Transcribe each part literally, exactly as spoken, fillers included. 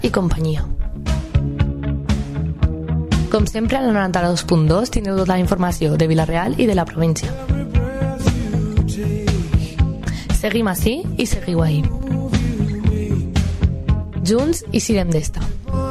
i companyia. Com sempre, a la noranta-dos punt dos teniu tota la informació de Vila-real i de la província. Seguim ací i seguiu ahí. Junts i sirem d'esta.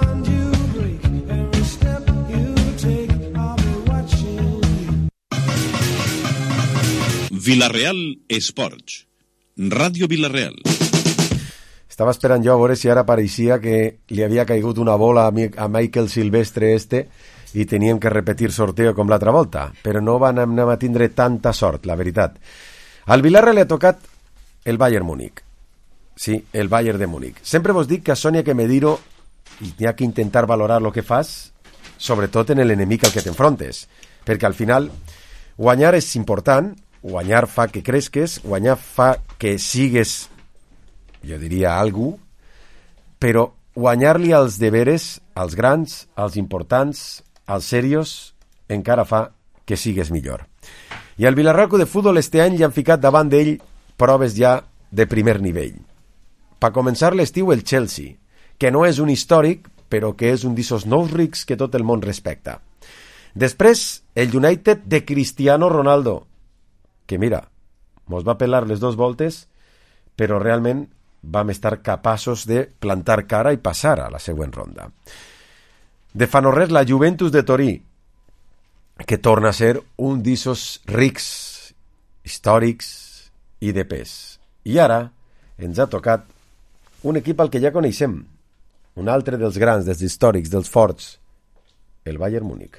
Vila-real Esports. Ràdio Vila-real. Estava esperant jo a veure si ara pareixia que li havia caigut una bola a, Mi- a Michael Silvestre este i teníem que repetir sorteo com l'altra volta, però no van anar a tindre tanta sort, la veritat. Al Villarreal li ha tocat el Bayern Múnich. Sí, el Bayern de Múnich. Sempre vos dic que a Sònia que me diro i n'hi ha que intentar valorar el que fas, sobretot en l'enemic al que t'enfrontes, perquè al final guanyar és important, guanyar fa que cresques, guanyar fa que sigues, jo diria, algú, però guanyar-li als deberes, als grans, als importants, als serios, encara fa que sigues millor. I al Villarreal de Futbol este any li han ficat davant d'ell proves ja de primer nivell. Per començar l'estiu el Chelsea, que no és un històric, però que és un d'esos nous rics que tot el món respecta. Després, el United de Cristiano Ronaldo, que mira, mos va pelar les dues voltes, però realment vam estar capaços de plantar cara i passar a la següent ronda. De fa no res, la Juventus de Torí, que torna a ser un d'esos rics, històrics i de pes. I ara ens ha tocat un equip al que ja coneixem, un altre dels grans, dels històrics, dels forts, el Bayern Múnich.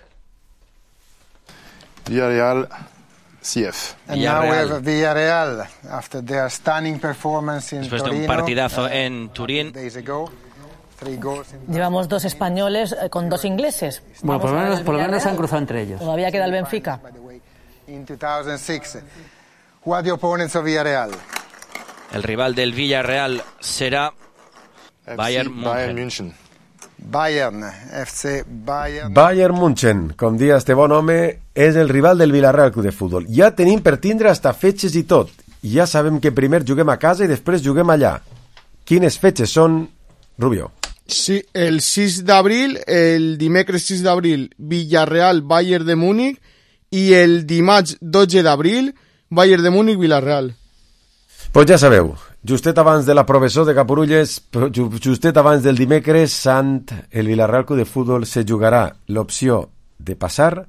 Villarreal C F. And now we have Villarreal after their stunning performance in Después Torino, de un partidazo uh, en Turín. days ago. Three goals in... Llevamos dos españoles eh, con dos ingleses. Bueno, por lo Vamos a ver menos, el por lo menos Villarreal. se han cruzado entre ellos. Todavía queda el Benfica. By the way, in two thousand six. Who are the opponents of Villarreal? El rival del Villarreal será Bayern Bayern München. München. Bayern, F C Bayern. Bayern München, com dia este bon home, és el rival del Villarreal Club de Futbol. Ja tenim per tindre hasta fetges i tot. Ja sabem que primer juguem a casa i després juguem allà. Quines fetges són, Rubio? Sí, el sis d'abril, el dimecres sis d'abril, Villarreal, Bayern de Múnich, i el dimarts dotze d'abril, Bayern de Múnich, Villarreal. Pues ja sabeu, justet abans de la professor de Capurulles, justet abans del dimecres sant, el Villarreal Club de Futbol se jugarà l'opció de passar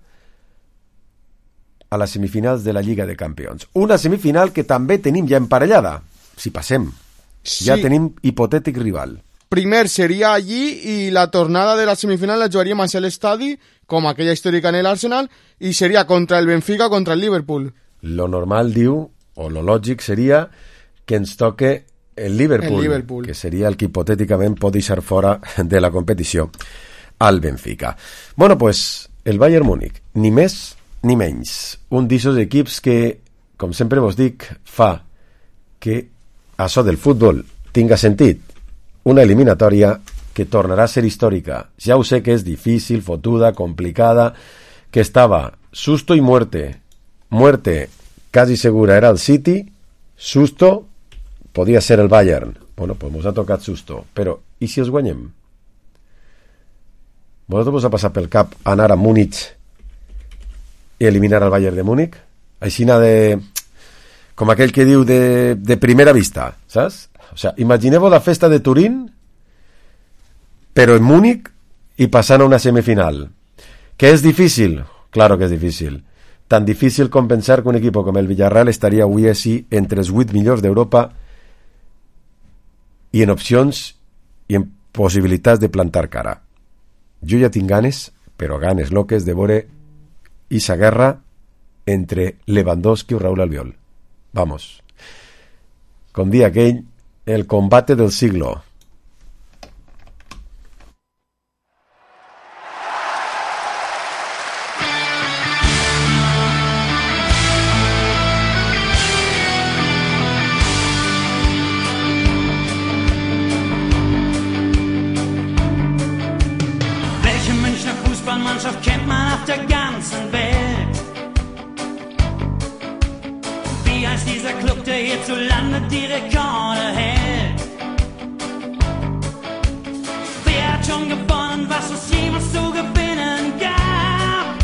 a les semifinals de la Lliga de Campions. Una semifinal que també tenim ja emparellada, si passem. Sí. Ja tenim hipotètic rival. Primer seria allí i la tornada de la semifinal la jugaríem a l'estadi, com aquella històrica en l'Arsenal, i seria contra el Benfica contra el Liverpool. Lo normal, diu, o lo lògic seria que ens toque el Liverpool, el Liverpool, que seria el que hipotèticament pot deixar fora de la competició al Benfica. Bueno, pues el Bayern Múnich, ni més ni menys. Un d'aquests equips que, com sempre vos dic, fa que això del futbol tinga sentit. Una eliminatòria que tornarà a ser històrica. Ja ho sé que és difícil, fotuda, complicada, que estava susto i muerte. Muerte quasi segura era el City, susto podia ser el Bayern. Bueno, pues mos ha tocat susto. Però, i si els guanyem? Vosaltres vos ha passat pel cap anar a Múnich i eliminar el Bayern de Múnich? Aixina de... com aquell que diu de, de primera vista, saps? O sea, imagineu la festa de Turín, però en Múnich i passant a una semifinal. Que és difícil? Claro que és difícil. Tan difícil com pensar que un equip com el Villarreal estaria avui així entre els vuit millors d'Europa i en opcions i en possibilitats de plantar cara. Jo ja tinc ganes, però ganes loques, de veure esa guerra entre Lewandowski i Raúl Albiol. Vamos. Com dia aquell, el combate del siglo. Welche Münchner Fußballmannschaft kennt man auf der ganzen Welt? Wie heißt dieser Club, der hierzulande die Rekorde hält? Wer schon gewonnen, was es jemals zu gewinnen gab.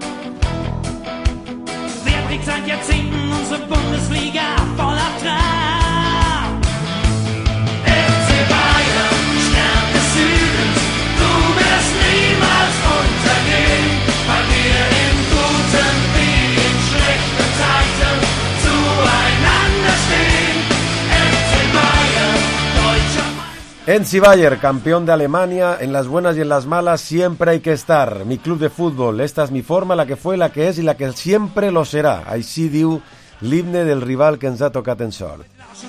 Wer trägt seit Jahrzehnten unsere Bundesliga voller Trab? F C Bayern, Stern des Südens, du wirst niemals untergehen, weil wir in guten wie in schlechten Zeiten zueinander stehen. F C Bayern, deutscher Meister. N C Bayer, campeón de Alemania, en las buenas y en las malas siempre hay que estar. Mi club de fútbol, esta es mi forma, la que fue, la que és i la que siempre lo serà. Així diu l'himne del rival que ens ha tocat en sort.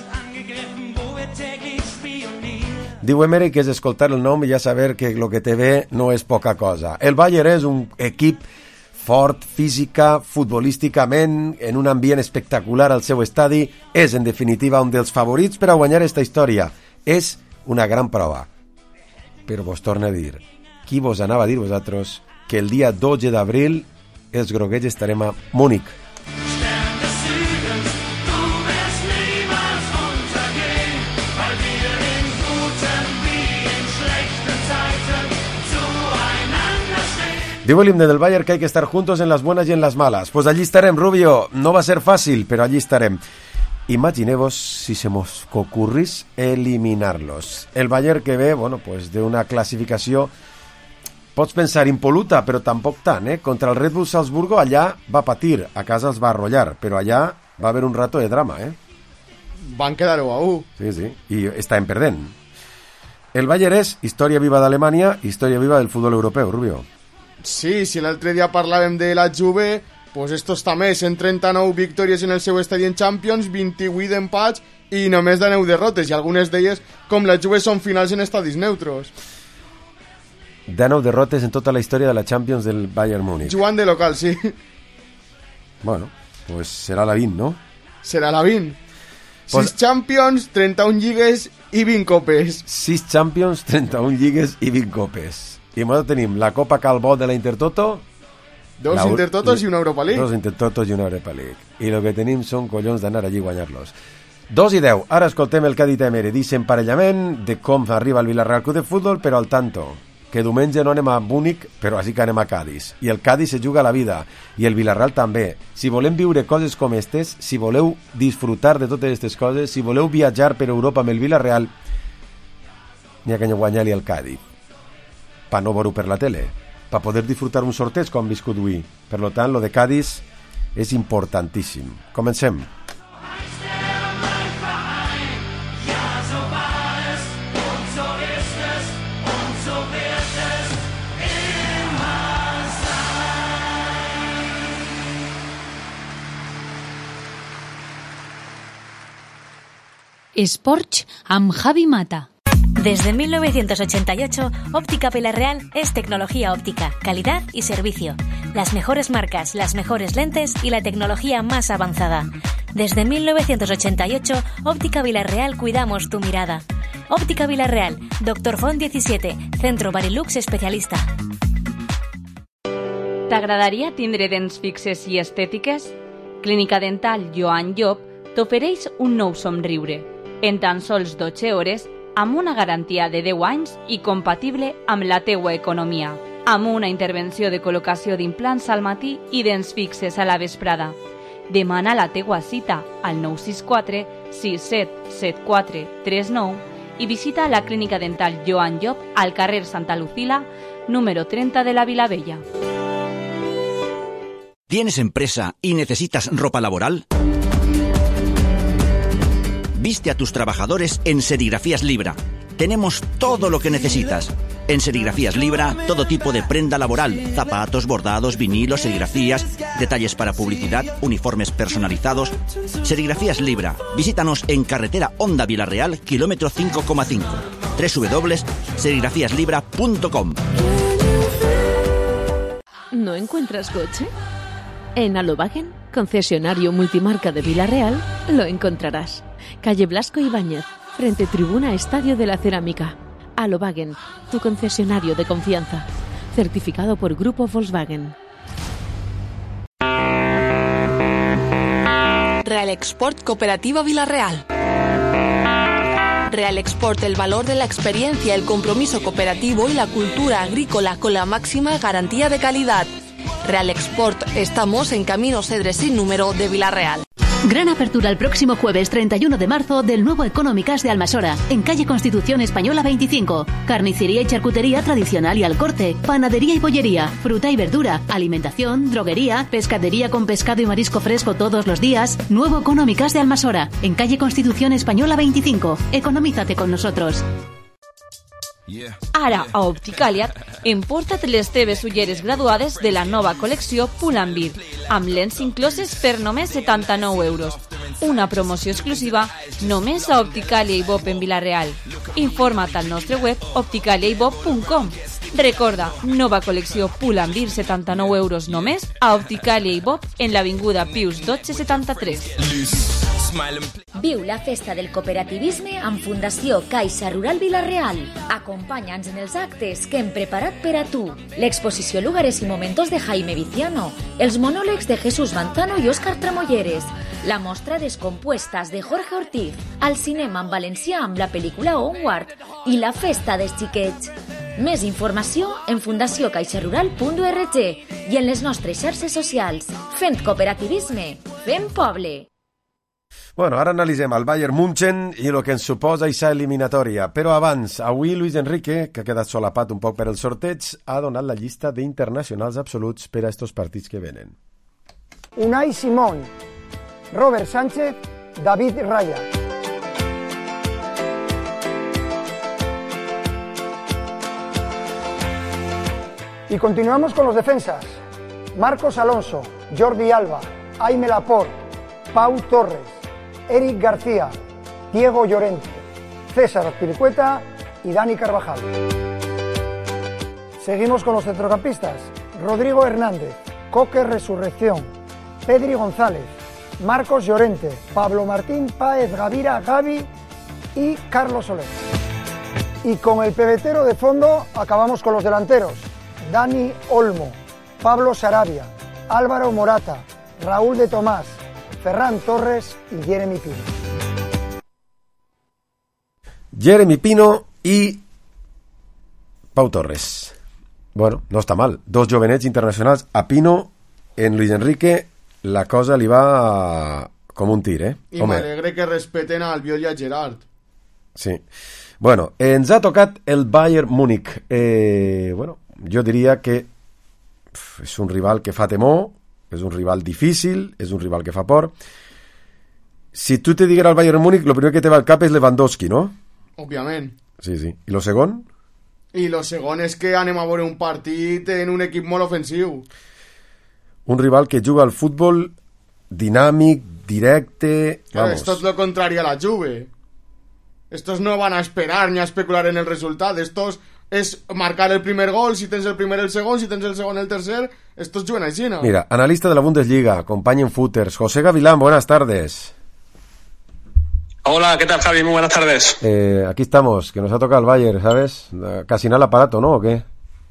Diu Emery que és escoltar el nom i ja saber que lo que te ve no és poca cosa. El Bayern és un equip fort física, futbolísticament, en un ambient espectacular al seu estadi, és en definitiva un dels favorits per a guanyar esta història. És una gran prova. Però vos torno a dir, qui vos anava a dir vosaltres que el dia dotze d'abril els groguets estarem a Múnich? Diu el himne del Bayern que hay que estar juntos en las buenas y en las malas. Pues allí estarem, Rubio. No va a ser fácil, pero allí estarem. Imaginemos si se nos ocurrís eliminarlos. El Bayern que ve, bueno, pues de una clasificació, pots pensar impoluta, però tampoc tant, eh? Contra el Red Bull Salzburgo allà va patir, a casa els va arrollar, però allà va haver un rato de drama, eh? Van quedar u a u. Sí, sí, i estan perdent. El Bayern és història viva d'Alemanya, història viva del futbol europeu, Rubio. Sí, si l'altre dia parlàvem de la Juve, pues estos també, cent trenta-nou victòries en el seu estadi en Champions, vint-i-vuit empats i només de nou derrotes, i algunes d'elles, com la Juve, són finals en estadis neutros. De nou derrotes en tota la història de la Champions del Bayern Múnich. Jugant de local, sí. Bueno, pues serà la vint, no? Serà la vint. Pues... sis Champions, trenta-un lligues i vint copes. sis Champions, trenta-un lligues i vint copes. I nosaltres tenim la Copa Calbó de la Intertoto, dos la... Intertotos i una Europa League. Dos Intertotos i una Europa League. I el que tenim són collons d'anar allí a guanyar-los. Dos i deu. Ara escoltem el que ha dit Emery. Dice emparellament de com arriba el Villarreal Club de Futbol, però al tanto, que diumenge no anem a Múnich, però sí que anem a Cádiz. I el Cádiz se juga la vida. I el Villarreal també. Si volem viure coses com estes, si voleu disfrutar de totes aquestes coses, si voleu viatjar per Europa amb el Villarreal, n'hi ha que guanyar-li al Cádiz. Pa no veure per la tele, pa poder disfrutar un sorteig com viscut avui. Per tant, lo de Cádiz és importantíssim. Comencem. Esports amb Javi Mata. Desde mil novecientos ochenta y ocho, Óptica Villarreal es tecnología óptica, calidad y servicio. Las mejores marcas, las mejores lentes y la tecnología más avanzada. Desde mil novecientos ochenta y ocho, Óptica Villarreal cuidamos tu mirada. Óptica Villarreal, Doctor Font diecisiete, Centro Barilux especialista. T'agradaria tindre dents fixes i estètiques? Clínica Dental Joan Llop t'ofereix un nou somriure. En tan sols dotze hores, amb una garantia de deu anys i compatible amb la teua economia, amb una intervenció de col·locació d'implants al matí i dents fixes a la vesprada. Demana la teua cita al nou sis quatre sis set set quatre tres nou i visita la Clínica Dental Joan Llop al carrer Santa Lucila, número treinta de la Vilavella. ¿Tienes empresa y necesitas ropa laboral? Viste a tus trabajadores en Serigrafías Libra. Tenemos todo lo que necesitas. En Serigrafías Libra, todo tipo de prenda laboral, zapatos, bordados, vinilos, serigrafías, detalles para publicidad, uniformes personalizados. Serigrafías Libra. Visítanos en carretera Honda Villarreal, kilómetro cinco coma cinco. doble u doble u doble u punto serigrafías libra punto com. ¿No encuentras coche? En Alobagen, concesionario multimarca de Villarreal, lo encontrarás. Calle Blasco Ibáñez, frente tribuna Estadio de la Cerámica. Alobagen, tu concesionario de confianza. Certificado por Grupo Volkswagen. Real Export Cooperativa Villarreal. Real Export, el valor de la experiencia, el compromiso cooperativo y la cultura agrícola con la máxima garantía de calidad. Real Export, estamos en Camino Cedres sin número de Vila-real. Gran apertura el próximo jueves treinta y uno de marzo del nuevo Económicas de Almasora, en calle Constitución Española veinticinco. Carnicería y charcutería tradicional y al corte, panadería y bollería, fruta y verdura, alimentación, droguería, pescadería con pescado y marisco fresco todos los días. Nuevo Económicas de Almasora, en calle Constitución Española veinticinco. Economízate con nosotros. Ara, a Opticaliat, emporta't les teves ulleres graduades de la nova col·lecció Pull&Bear, amb lents incloses per només setanta-nou euros. Una promoció exclusiva només a Opticalia i Bob en Vila-real. Informa't al nostre web opticalia i bob punt com. Recorda, nova col·lecció Pull&Bear, setanta-nou euros només a Opticalia i Bob en l'avinguda Pius dotze setanta-tres. Viu la festa del cooperativisme amb Fundació Caixa Rural Vila-real. Acompanya'ns en els actes que hem preparat per a tu. L'exposició Lugares y Momentos de Jaime Viciano, els monòlegs de Jesús Manzano i Òscar Tramolleres, la mostra Descompuestas de Jorge Ortiz, al cinema en valencià amb la pel·lícula Onward i la festa dels xiquets. Més informació en fundació caixa rural punt org i en les nostres xarxes socials. Fent cooperativisme, fent poble. Bueno, ara analitzem el Bayern München i el que ens suposa aquesta eliminatòria. Però abans, avui Luis Enrique, que ha quedat solapat un poc per el sorteig, ha donat la llista d'internacionals absoluts per a estos partits que venen. Unai Simón, Robert Sánchez, David Raya. Y continuamos con los defensas. Marcos Alonso, Jordi Alba, Aime Laporte, Pau Torres, Eric García, Diego Llorente, César Azpilicueta y Dani Carvajal. Seguimos con los centrocampistas. Rodrigo Hernández, Coque Resurrección, Pedri González, Marcos Llorente, Pablo Martín Páez Gavira Gavi y Carlos Soler. Y con el pebetero de fondo acabamos con los delanteros. Dani Olmo, Pablo Sarabia, Álvaro Morata, Raúl de Tomás, Ferran Torres y Jeremy Pino. Jeremy Pino y Pau Torres. Bueno, no està mal. Dos jovenets internacionals. A Pino, en Luis Enrique, la cosa li va com un tir, eh? I m'alegre que respeten al Albiol i a Gerard. Sí. Bueno, ens ha tocat el Bayern Múnich. Eh, bueno, jo diria que pf, és un rival que fa temor, és un rival difícil, és un rival que fa por. Si tu te diguera el Bayern Múnich, lo primer que te va al cap és Lewandowski, no? Òbviament. Sí, sí. I lo segon? I lo segon és que anem a veure un partit en un equip molt ofensiu. Un rival que juga al futbol dinàmic, directe... Claro, vamos. esto es lo contrario a la Juve. Estos no van a esperar ni a especular en el resultado. Estos es marcar el primer gol, si tens el primer el segon, si tens el segon el tercer. Estos juguen així, ¿no? Mira, analista de la Bundesliga, acompaña en Footers, José Gavilán, buenas tardes. Hola, ¿qué tal, Javi? Muy buenas tardes. Eh, aquí estamos, que nos ha tocado el Bayern, ¿sabes? Casi nada el aparato, ¿no? ¿O qué?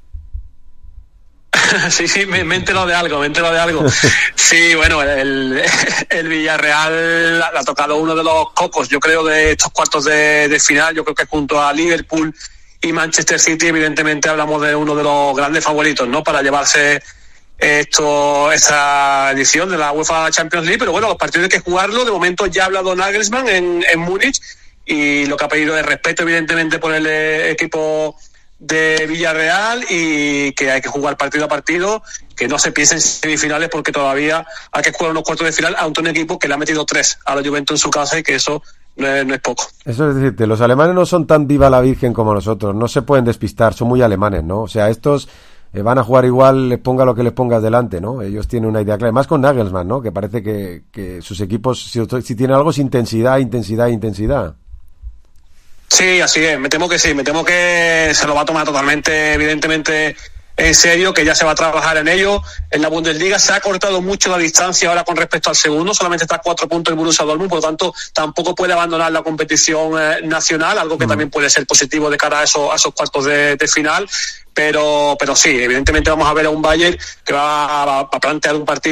Sí, sí, me, me he enterado de algo, me he enterado de algo. Sí, bueno, el, el Villarreal le ha tocado uno de los cocos, yo creo, de estos cuartos de, de final. Yo creo que junto a Liverpool y Manchester City, evidentemente hablamos de uno de los grandes favoritos, ¿no? Para llevarse esto, esta edición de la UEFA Champions League. Pero bueno, los partidos hay que jugarlo. De momento ya ha hablado Nagelsmann en, en Múnich y lo que ha pedido es respeto, evidentemente, por el equipo de Villarreal y que hay que jugar partido a partido, que no se piense en semifinales porque todavía hay que jugar unos cuartos de final a un equipo que le ha metido tres a la Juventus en su casa y que eso no es, no es poco. Eso es decirte, los alemanes no son tan viva la virgen como nosotros, no se pueden despistar, son muy alemanes, ¿no? O sea, estos eh, van a jugar igual, les ponga lo que les pongas delante, ¿no? Ellos tienen una idea clara, más con Nagelsmann, ¿no? Que parece que, que sus equipos, si, si tienen algo es intensidad, intensidad, intensidad. Sí, así es, me temo que sí, me temo que se lo va a tomar totalmente, evidentemente, en serio, que ya se va a trabajar en ello. En la Bundesliga se ha cortado mucho la distancia ahora con respecto al segundo, solamente está a cuatro puntos el Borussia Dortmund, por lo tanto tampoco puede abandonar la competición eh, nacional, algo que mm. también puede ser positivo de cara a esos, a esos cuartos de, de final. Pero, pero sí, evidentemente vamos a ver a un Bayern que va a, a plantear un partido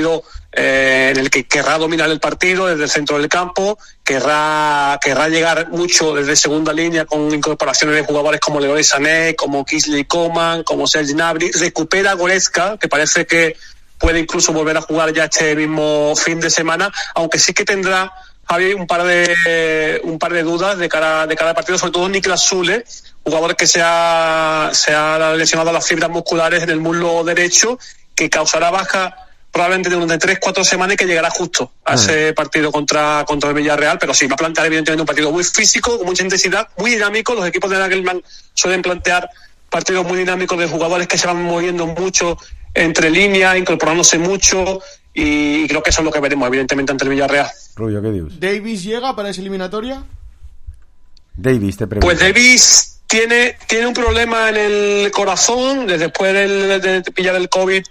eh, en el que querrá dominar el partido desde el centro del campo, querrá, querrá llegar mucho desde segunda línea con incorporaciones de jugadores como Leroy Sané, como Kingsley Coman, como Serge Gnabry. Recupera a Goretzka, que parece que puede incluso volver a jugar ya este mismo fin de semana, aunque sí que tendrá, Javi, un par de un par de dudas de cara de cada partido, sobre todo Niklas Süle, jugador que se ha, se ha lesionado las fibras musculares en el muslo derecho, que causará baja probablemente durante tres cuatro semanas y que llegará justo a ese partido contra, contra el Villarreal, pero sí, va a plantear evidentemente un partido muy físico, con mucha intensidad, muy dinámico. Los equipos de Nagelsmann suelen plantear partidos muy dinámicos de jugadores que se van moviendo mucho entre líneas, incorporándose mucho, y creo que eso es lo que veremos evidentemente ante el Villarreal. Rubio, ¿qué dices? ¿Davis llega para esa eliminatoria? Davis, te pregunto. Pues Davis tiene, tiene un problema en el corazón, después de, de, de pillar el COVID,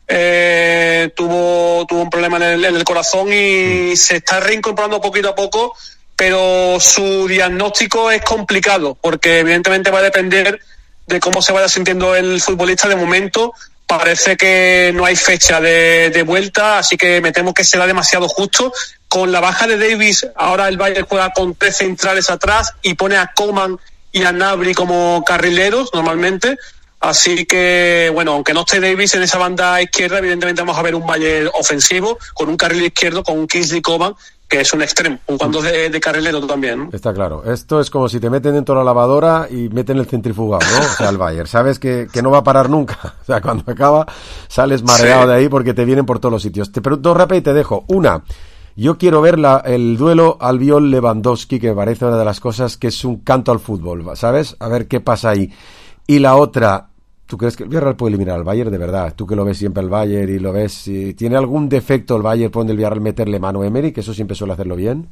eh, tuvo, tuvo un problema en el, en el corazón y mm. se está reincorporando poquito a poco, pero su diagnóstico es complicado, porque evidentemente va a depender de cómo se vaya sintiendo el futbolista. De momento parece que no hay fecha de, de vuelta, así que me temo que será demasiado justo. Con la baja de Davis, ahora el Bayern juega con tres centrales atrás y pone a Coman y a Gnabry como carrileros normalmente. Así que, bueno, aunque no esté Davis en esa banda izquierda, evidentemente vamos a ver un Bayern ofensivo con un carril izquierdo, con un Kingsley Coman, que es un extremo, un cuando de, de carrilero también, ¿no? Está claro. Esto es como si te meten dentro de la lavadora y meten el centrifugado, ¿no? O sea, el Bayern. Sabes que, que no va a parar nunca. O sea, cuando acaba, sales mareado sí. de ahí porque te vienen por todos los sitios. Te pregunto rápido y te dejo. Una, yo quiero ver la, el duelo Albiol-Lewandowski, que me parece una de las cosas que es un canto al fútbol, ¿sabes? A ver qué pasa ahí. Y la otra, ¿tú crees que el Villarreal puede eliminar al Bayern de verdad? Tú que lo ves siempre el Bayern y lo ves, si tiene algún defecto el Bayern, puede el Villarreal meterle mano a Emery, que eso siempre suele hacerlo bien.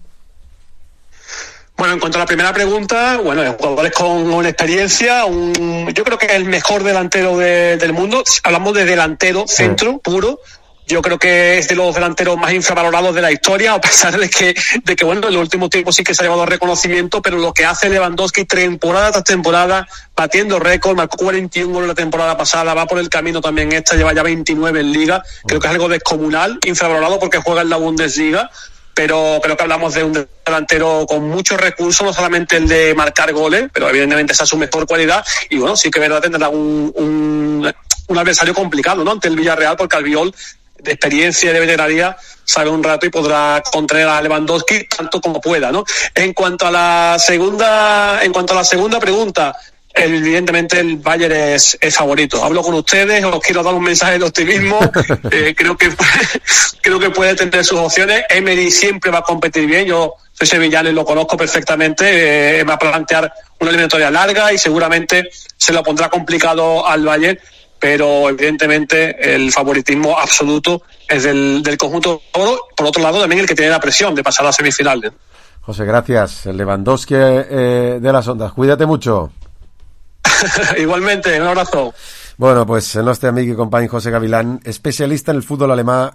Bueno, en cuanto a la primera pregunta, bueno, jugadores con una experiencia, un, yo creo que es el mejor delantero de, del mundo. Hablamos de delantero centro, sí. puro. Yo creo que es de los delanteros más infravalorados de la historia, a pesar de que, de que bueno, en los últimos tiempos sí que se ha llevado reconocimiento, pero lo que hace Lewandowski temporada tras temporada, batiendo récord, marcó cuarenta y uno goles la temporada pasada, va por el camino también esta, lleva ya veintinueve en Liga, creo que es algo descomunal, infravalorado porque juega en la Bundesliga, pero creo que hablamos de un delantero con muchos recursos, no solamente el de marcar goles, pero evidentemente esa es su mejor cualidad, y bueno, sí que verdad tendrá un, un, un adversario complicado, ¿no?, ante el Villarreal, porque Albiol, de experiencia y de veteranía, sabe un rato y podrá contener a Lewandowski tanto como pueda, ¿no? En cuanto a la segunda, en cuanto a la segunda pregunta, evidentemente el Bayern es, es favorito. Hablo con ustedes, os quiero dar un mensaje de optimismo. eh, creo que creo que puede tener sus opciones. Emery siempre va a competir bien. Yo soy sevillano y lo conozco perfectamente. Eh, va a plantear una eliminatoria larga y seguramente se lo pondrá complicado al Bayern. Pero evidentemente el favoritismo absoluto es del, del conjunto oro. Por otro lado, también el que tiene la presión de pasar a las semifinales. José, gracias. El Lewandowski eh, de las ondas. Cuídate mucho. Igualmente, un abrazo. Bueno, pues el nostre amic i company José Gavilán, especialista en el fútbol alemà,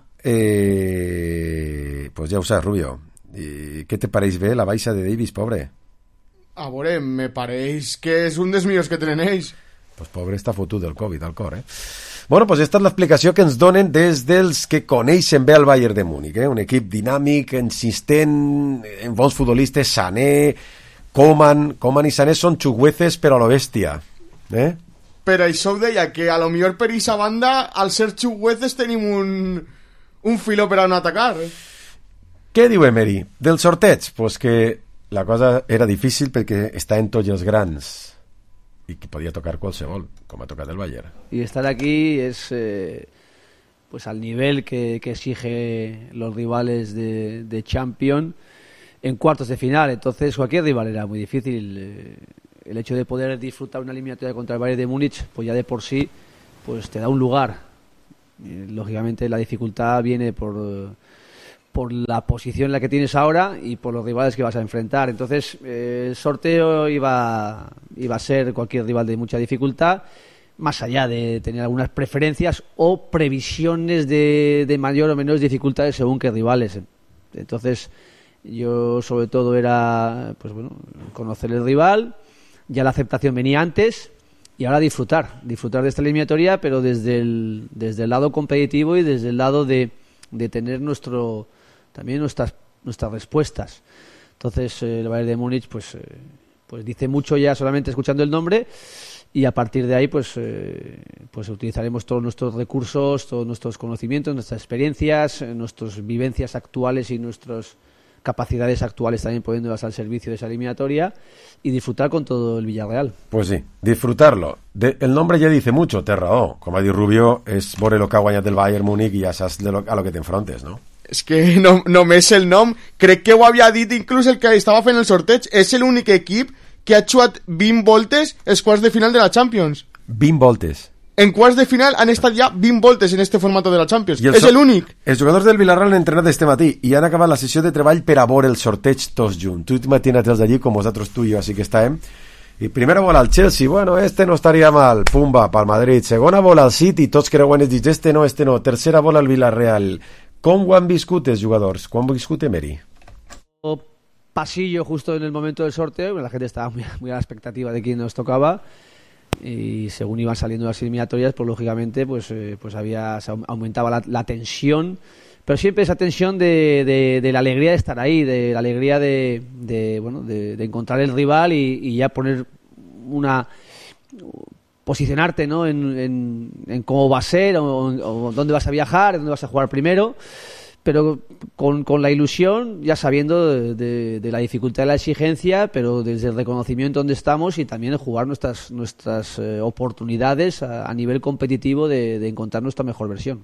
eh, pues ja ho saps, Rubio. I què te pareix bé la baixa de Davis, pobre? A veure, me pareix que és un dels millors que tenen ells. Pues pobre està fotut del Covid al cor, eh? Bueno, pues esta és l'explicació que ens donen des dels que coneixen bé el Bayern de Múnich, eh? Un equip dinàmic, insistent, en bons futbolistes, Sané, Coman, Coman i Sané són xugueces però a lo bèstia, eh? Per això ho deia, que a lo millor per aquesta banda, al ser xugueces tenim un, un filó per a no atacar, eh? Què diu Emery? Del sorteig? Pues que la cosa era difícil perquè està en tots els grans y que podía tocar qualsevol, como ha tocado el Bayern. Y estar aquí es eh, pues al nivel que, que exige los rivales de, de Champions en cuartos de final. Entonces cualquier rival era muy difícil. Eh, el hecho de poder disfrutar una eliminatoria contra el Bayern de Múnich, pues ya de por sí pues te da un lugar. Eh, lógicamente la dificultad viene por por la posición en la que tienes ahora y por los rivales que vas a enfrentar. Entonces, eh, el sorteo iba, iba a ser cualquier rival de mucha dificultad, más allá de tener algunas preferencias o previsiones de, de mayor o menor dificultades según qué rivales. Entonces, yo sobre todo era, pues bueno, conocer el rival, ya la aceptación venía antes, y ahora disfrutar, disfrutar de esta eliminatoria, pero desde el, desde el lado competitivo y desde el lado de de tener nuestro también nuestras nuestras respuestas. Entonces eh, el Bayern de Múnich pues eh, pues dice mucho ya solamente escuchando el nombre, y a partir de ahí pues eh, pues utilizaremos todos nuestros recursos, todos nuestros conocimientos, nuestras experiencias, eh, nuestras vivencias actuales y nuestras capacidades actuales también poniéndolas al servicio de esa eliminatoria y disfrutar con todo el Villarreal. Pues sí, disfrutarlo. De, el nombre ya dice mucho, té raó. Com ha dit Rubio, és veure el que ha guanyat el Bayern Múnich i ja saps de lo, a lo que t'enfrontes, no? És que no, només el nom, crec que ho havia dit inclús el que estava fent el sorteig, és l'únic equip que ha xuat vint voltes els quarts de final de la Champions. vint voltes. En quarts de final han estat ja vint voltes en este formato de la Champions. És so l'únic. Els jugadors del Villarreal han entrenat este matí i han acabat la sessió de treball per a veure el sorteig tots junts. Tu imagina't allí com vosaltres tu i jo, així que estàvem. I primera bola al Chelsea, bueno, este no estaria mal, pumba, pel Madrid. Segona bola al City, tots creuen i dius, este no, este no. Tercera bola al Villarreal. Com ho han viscut els jugadors? Com ho han viscut Emery? Pasillo justo en el momento del sorteo, la gente estaba muy, muy a la expectativa de quién nos tocaba, y según iban saliendo las eliminatorias, pues lógicamente pues, eh, pues había, se aumentaba la, la tensión, pero siempre esa tensión de, de, de la alegría de estar ahí, de la alegría de, de, bueno, de, de encontrar el rival y, y ya poner una... posicionarte, ¿no? en, en, en cómo va a ser o, o dónde vas a viajar, dónde vas a jugar primero, pero con, con la ilusión, ya sabiendo de, de, de la dificultad de la exigencia, pero desde el reconocimiento donde estamos y también de jugar nuestras nuestras eh, oportunidades a, a nivel competitivo de, de encontrar nuestra mejor versión.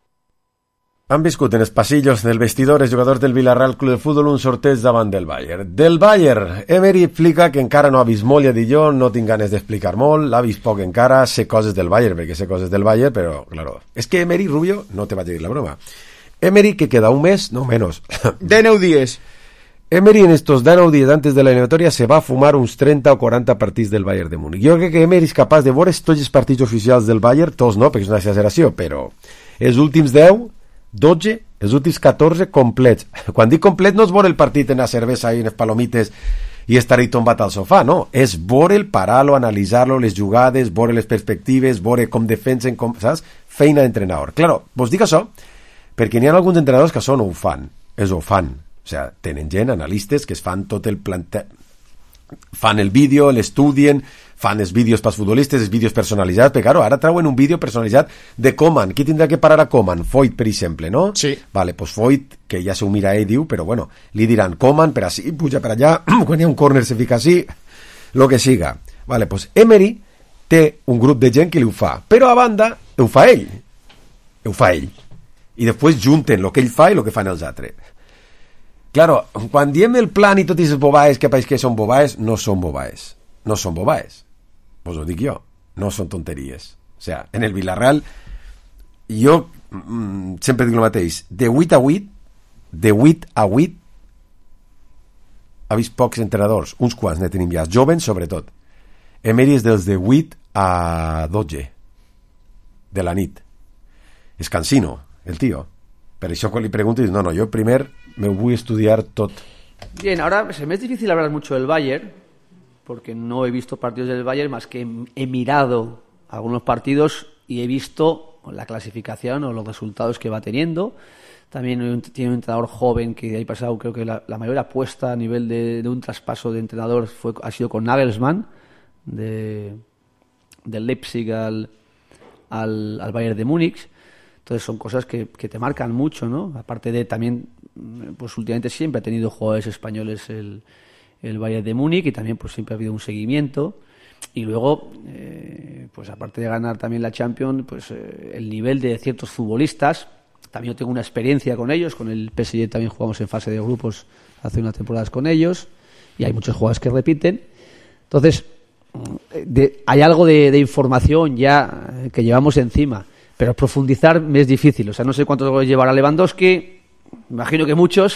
Han viscut en els passillos del vestidor els jugadors del Villarreal Club de Futbol un sorteig davant del Bayern. Del Bayern, Emery explica que encara no ha vist molt, ja dic jo, no tinc ganes d'explicar molt, l'ha vist poc encara, sé coses del Bayern, perquè sé coses del Bayern, però, claro, és que Emery, Rubio, no te vaig a dir la broma. Emery, que queda un mes, no menos. dinou dies. Emery en estos dinou dies antes de la eliminatoria se va a fumar uns trenta o quaranta partits del Bayern de Múnich. Jo crec que Emery és capaç de veure tots els partits oficials del Bayern, tots no, perquè és una exageració, però els últims deu, dotze, els últims catorze complets. Quan dic complet no és veure el partit en la cervesa i en les palomites i estar-hi tombat al sofà, no. És veure el parar-lo, analitzar-lo, les jugades, veure les perspectives, veure com defensen, com, saps? Feina d'entrenador. Claro, vos dic això perquè n'hi ha alguns entrenadors que són ho fan, és ho fan. O sea, tenen gent, analistes, que es fan tot el plante... fan el vídeo, l'estudien, fan els vídeos pels futbolistes, els vídeos personalitzats, perquè claro, ara trauen un vídeo personalitzat de Koeman. Qui tindrà que parar a Koeman? Foyt, per exemple, no? Sí. Vale, pues Foyt, que ja s'ho mira ell, diu, però bueno, li diran Koeman per així, puja per allà, quan hi ha un córner se fica així, lo que siga. Vale, pues Emery té un grup de gent que li ho fa, però a banda ho fa ell. Ho fa ell. I després junten el que ell fa i el que fan els altres. Claro, quan diem el plan i tot aquestes bobaes que pareix que són bobaes, no són bobaes. No són bobaes. Pues ho dic jo. No són tonteries. O sea, en el Villarreal, jo mm, sempre dic el mateix. De vuit a vuit, de vuit a vuit, ha vist pocs entrenadors. Uns quants ne tenim ja. Jovens, sobretot. Emery és dels de vuit a dotze de la nit. És cansino, el tío. Per això quan li pregunto, dic, no, no, jo primer me voy a estudiar tot. Bien, ahora se me es difícil hablar mucho del Bayern, porque no he visto partidos del Bayern, más que he mirado algunos partidos y he visto la clasificación o los resultados que va teniendo. También tiene un entrenador joven que de ahí pasado, creo que la, la mayor apuesta a nivel de, de un traspaso de entrenador fue, ha sido con Nagelsmann, de, del Leipzig al, al, al Bayern de Múnich. Entonces son cosas que, que te marcan mucho, ¿no? Aparte de también, pues últimamente siempre ha tenido jugadores españoles el, el Bayern de Múnich y también pues siempre ha habido un seguimiento. Y luego, eh, pues aparte de ganar también la Champions, pues eh, el nivel de ciertos futbolistas, también yo tengo una experiencia con ellos, con el P S G también jugamos en fase de grupos hace unas temporadas con ellos y hay muchos jugadores que repiten. Entonces, de, hay algo de, de información ya que llevamos encima. Pero profundizar me es difícil. O sea, no sé cuántos goles llevará Lewandowski. Imagino que muchos.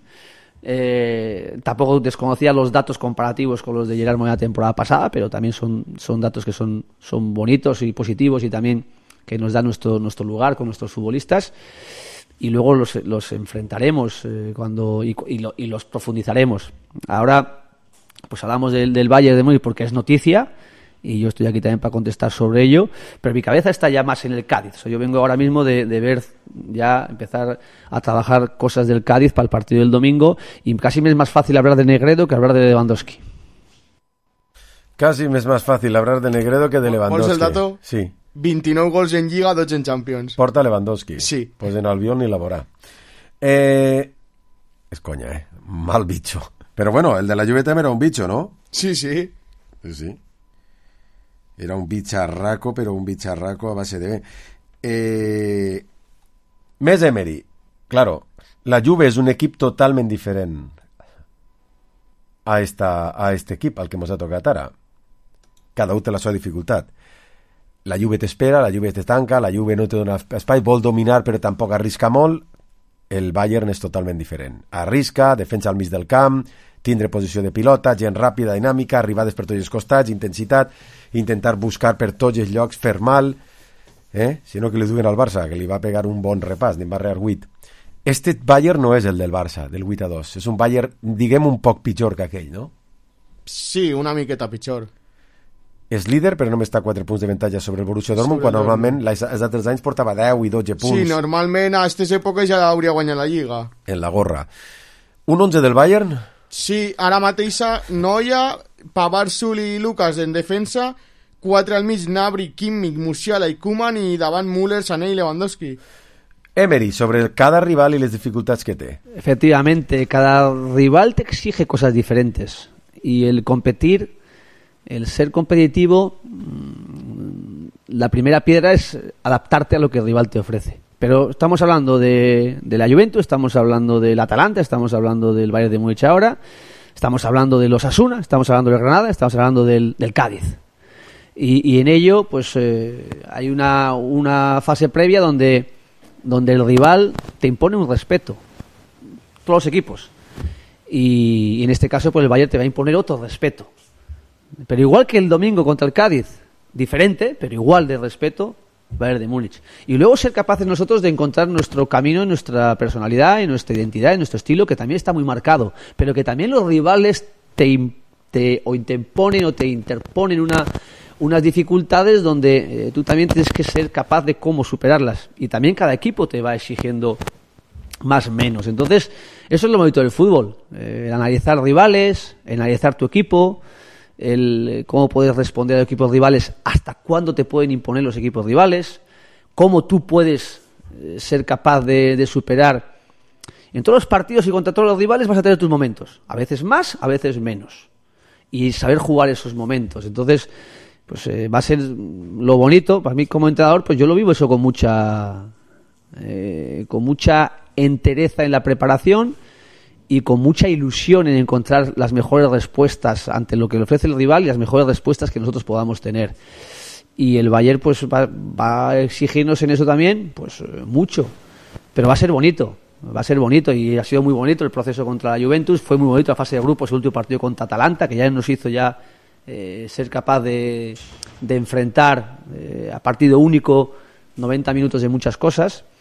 Eh, tampoco desconocía los datos comparativos con los de Gerard Moreno la temporada pasada, pero también son, son datos que son, son bonitos y positivos y también que nos dan nuestro, nuestro lugar con nuestros futbolistas. Y luego los, los enfrentaremos eh, cuando y, y, lo, y los profundizaremos. Ahora, pues hablamos del, del Bayern de Múnich porque es noticia. y yo estoy aquí también para contestar sobre ello, pero mi cabeza está ya más en el Cádiz. O sea, yo vengo ahora mismo de, de ver, ya empezar a trabajar cosas del Cádiz para el partido del domingo, y casi me es más fácil hablar de Negredo que hablar de Lewandowski. Casi me és més fàcil hablar de Negredo que de Lewandowski. ¿Vols el dato? Sí. veintinueve gols en Lliga, dotze en Champions. Porta Lewandowski. Sí. Pues en Albion ni la veurà. Eh... És conya, eh? Mal bicho. Però bueno, el de la Juve també era un bicho, ¿no? Sí, sí. Sí, sí. Era un bicharraco, però un bicharraco a base de... Eh... Més Emery. Claro, la Juve és un equip totalment diferent a, esta, a este equip, al que ens ha tocat ara. Cada un té la seva dificultat. La Juve t'espera, la Juve te tanca, la Juve no te dona espai, vol dominar però tampoc arrisca molt. El Bayern és totalment diferent. Arrisca, defensa al mig del camp, tindre posició de pilota, gent ràpida, dinàmica, arribades per tots els costats, intensitat, intentar buscar per tots els llocs, fer mal, eh? Si no que li duguen al Barça, que li va pegar un bon repàs, n'en va rear vuit. Este Bayern no és el del Barça, del vuit a dos. És un Bayern, diguem, un poc pitjor que aquell, no? Sí, una miqueta pitjor. És líder, però només està a quatre punts de avantatge sobre el Borussia Dortmund, quan normalment els altres anys portava deu i dotze punts. Sí, normalment a aquestes èpoques ja hauria guanyat la Lliga. En la gorra. Un onze del Bayern? Sí, ara mateixa Neuer, Pavard, Sully i Lucas en defensa, quatre al mig, Gnabry, Kimmich, Musiala i Koeman, i davant Müller, Sané i Lewandowski. Emery, sobre cada rival y las dificultades que te. Efectivamente, cada rival te exige cosas diferentes. Y el competir, el ser competitivo, la primera piedra es adaptarte a lo que el rival te ofrece. Pero estamos hablando de, de la Juventus, estamos hablando del Atalanta, estamos hablando del Bayern de Múnich ahora, estamos hablando de los Osasuna, estamos hablando del Granada, estamos hablando del, del Cádiz. Y, y en ello, pues eh, hay una, una fase previa donde... donde el rival te impone un respeto, todos los equipos, y, y en este caso pues el Bayern te va a imponer otro respeto, pero igual que el domingo contra el Cádiz, diferente, pero igual de respeto, Bayern de Múnich, y luego ser capaces nosotros de encontrar nuestro camino, nuestra personalidad, y nuestra identidad, y nuestro estilo, que también está muy marcado, pero que también los rivales te, te o te imponen o te interponen una unas dificultades donde eh, tú también tienes que ser capaz de cómo superarlas, y también cada equipo te va exigiendo más o menos. Entonces eso es lo bonito del fútbol, eh, el analizar rivales, el analizar tu equipo, el eh, cómo puedes responder a equipos rivales, hasta cuándo te pueden imponer los equipos rivales, cómo tú puedes eh, ser capaz de, de superar. En todos los partidos y contra todos los rivales vas a tener tus momentos, a veces más, a veces menos, y saber jugar esos momentos. Entonces pues eh, va a ser lo bonito para mí como entrenador, pues yo lo vivo eso con mucha eh, con mucha entereza en la preparación y con mucha ilusión en encontrar las mejores respuestas ante lo que le ofrece el rival y las mejores respuestas que nosotros podamos tener. Y el Bayern pues va, va a exigirnos en eso también, pues mucho, pero va a ser bonito, va a ser bonito, y ha sido muy bonito el proceso contra la Juventus, fue muy bonito la fase de grupos, el último partido contra Atalanta, que ya nos hizo ya Eh, ser capaz de, de enfrentar eh, a partido único noventa minutos de muchas cosas,